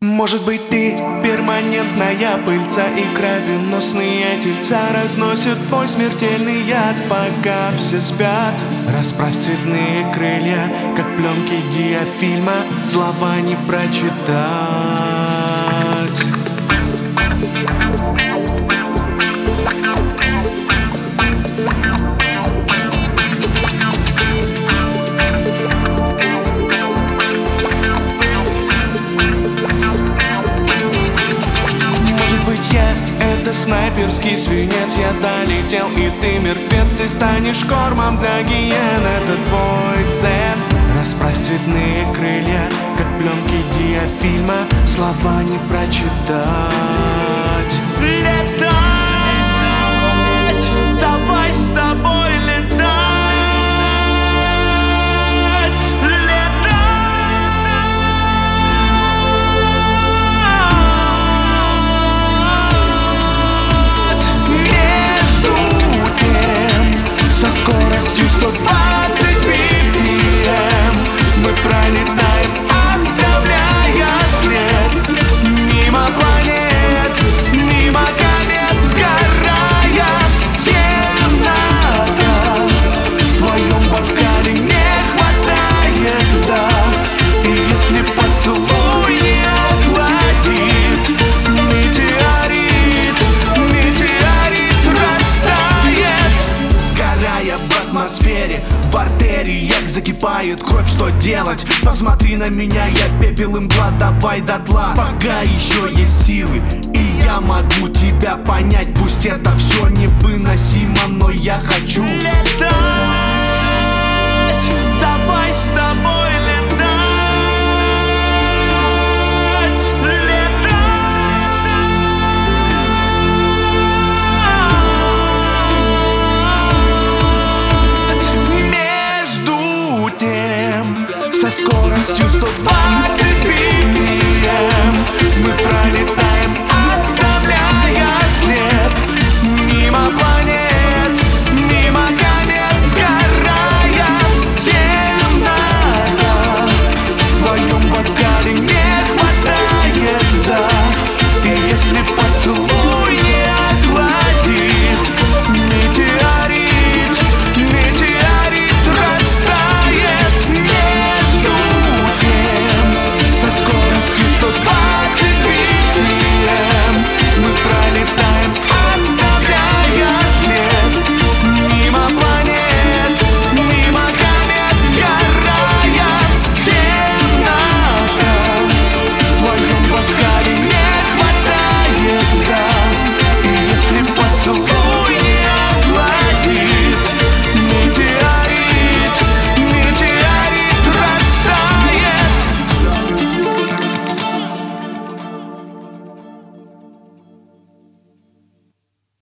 Может быть, ты перманентная пыльца, и кровеносные тельца разносят твой смертельный яд, пока все спят. Расправь цветные крылья, как пленки диафильма, слова не прочитать. Это снайперский свинец, я долетел, и ты мертвец. Ты станешь кормом для гиен, это твой дзен. Расправь цветные крылья, как пленки диафильма, слова не прочитать. Летать, давай с тобой летать. Со скоростью 120 BPM мы пролетаем, оставляя след. Мимо планет, мимо комет, сгорая темнота. В твоем бокале не хватает, да. И если поцелуй не охладит, метеорит растает. Сгорая в атмосфере, в артериях закипает кровь, что делать? Посмотри на меня, я пепел импла, давай дотла. Пока еще есть силы, и я могу тебя понять. Пусть это все невыносимо, но я хочу летать. Давай с тобой